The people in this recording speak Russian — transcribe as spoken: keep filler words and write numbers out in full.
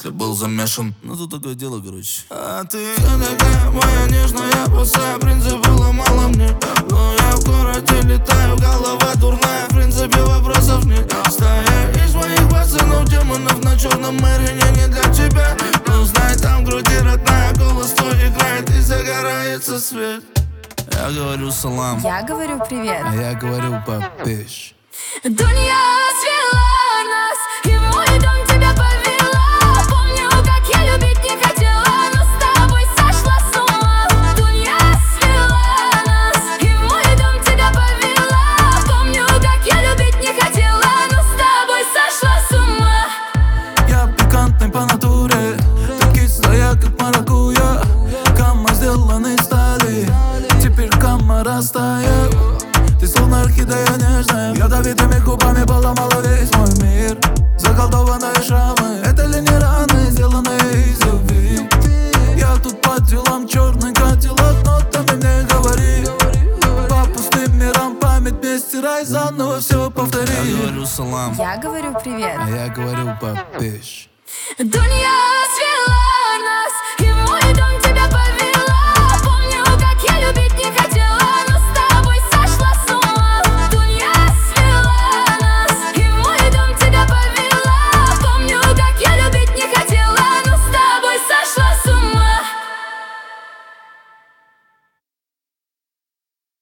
если был замешан. Ну тут такое дело, короче. А ты вся такая моя нежная, пустая, в принципе, ломала мне. Но я в городе летаю, голова дурная, в принципе, вопросов нет. Стая из моих пацанов, демонов на черном Мэрине не для тебя. Ну знай, там в груди родная, голос твой играет и загорается свет. Я говорю салам, я говорю привет, а я говорю папиш. Дунья свела нас, и в мой дом тебя повела. Помню, как я любить не хотела, но с тобой сошла с ума. Дунья свела нас, и в мой дом тебя повела. Помню, как я любить не хотела, но с тобой сошла с ума. Я пикантный по натуре, ты кислая, как маракуйя. Камма сделаны стали, теперь камма растает. Ты словно орхидея нежная, ядовитыми губами поломала весь мой мир. Заколдованные шрамы, это ли не раны, сделанные из любви? Я тут по делам, черный кадиллак, нотами мне говори. По пустым мирам память не стирай, заново все повтори. Я говорю салам, я говорю привет, а я говорю папиш. Дунья